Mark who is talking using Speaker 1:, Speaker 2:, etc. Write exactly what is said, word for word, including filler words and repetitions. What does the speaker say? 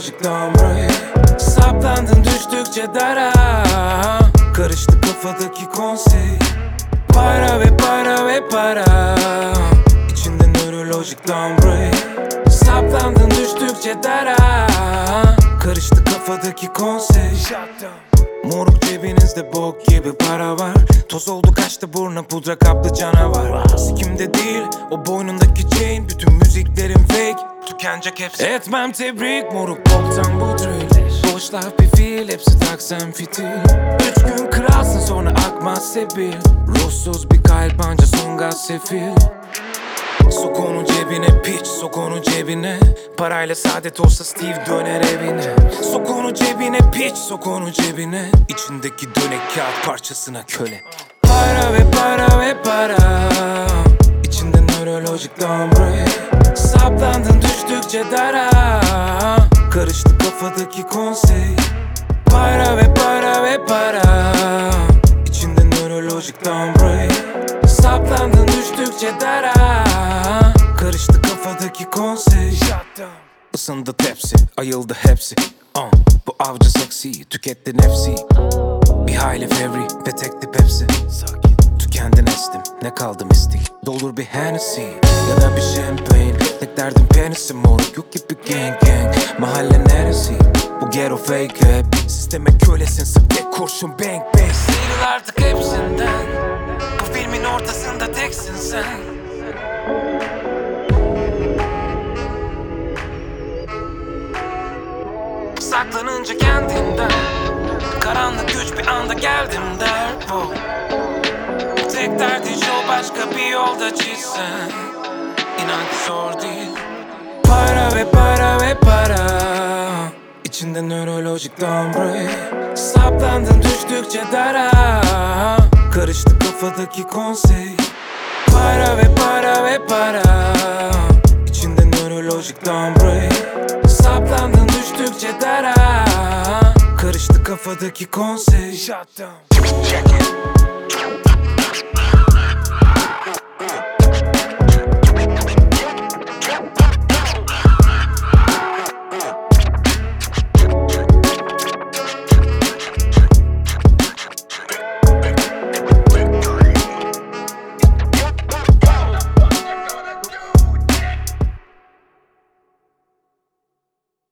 Speaker 1: nörolojik dambrayı. Saplandın düştükçe dara, karıştı kafadaki konsey. Para ve para ve para, İçinde nörolojik dambrayı. Saplandın düştükçe dara, karıştı kafadaki konsey. Moruk cebinizde bok gibi para var. Toz oldu kaçtı burna pudra kaplı canavar. Sikimde değil o boynundaki chain. Bütün müziklerin fake, tükenecek hepsi. Etmem tebrik moruk boktan bu drill. Boş laf bir fiil, hepsi taksan fitil. Üç gün kralsın sonra akmaz sebil. Ruhsuz bir kalp anca son gaz sefil. Sok onu cebine piç, sok onu cebine. Parayla saadet olsa Steve döner evine. Sok onu cebine piç, sok onu cebine. İçindeki dönek kağıt parçasına köle. Para ve para ve para, İçinde nörolojik dambrayı. Saplandın düştükçe dara, karıştı kafadaki konsey. Para ve para ve para, İçinde nörolojik dambrayı. Saplandın düştükçe dara, karıştı kafadaki konsey. Isındı tepsi, ayıldı hepsi. uh, Bu avcı seksi, tüketti nefsi. Bir hayli fevri ve tekti Pepsi. Tükendin estim, ne kaldı mistik. Doldur bir Hennessy ya da bir champagne. Tek derdim penisi moruk, yok gibi gang gang. Mahalle neresi? Bu ghetto fake hep. Sisteme kölesin, sık tek kurşun bang bang. Sıyrıl artık hepsinden, bu filmin ortasında teksin sen. Saklanınca kendinden, karanlık güç bir anda geldim der. Oh. Tek derdin şu, başka bir yolda çizsen. İnan ki zor değil. Para ve para ve para, İçinde nörolojik dambrayı. Saplandın düştükçe dara, karıştı kafadaki konsey. Para ve para ve para, İçinde nörolojik dambrayı. Saplandın düştükçe dara, karıştı kafadaki konsey. Shut down. Check it.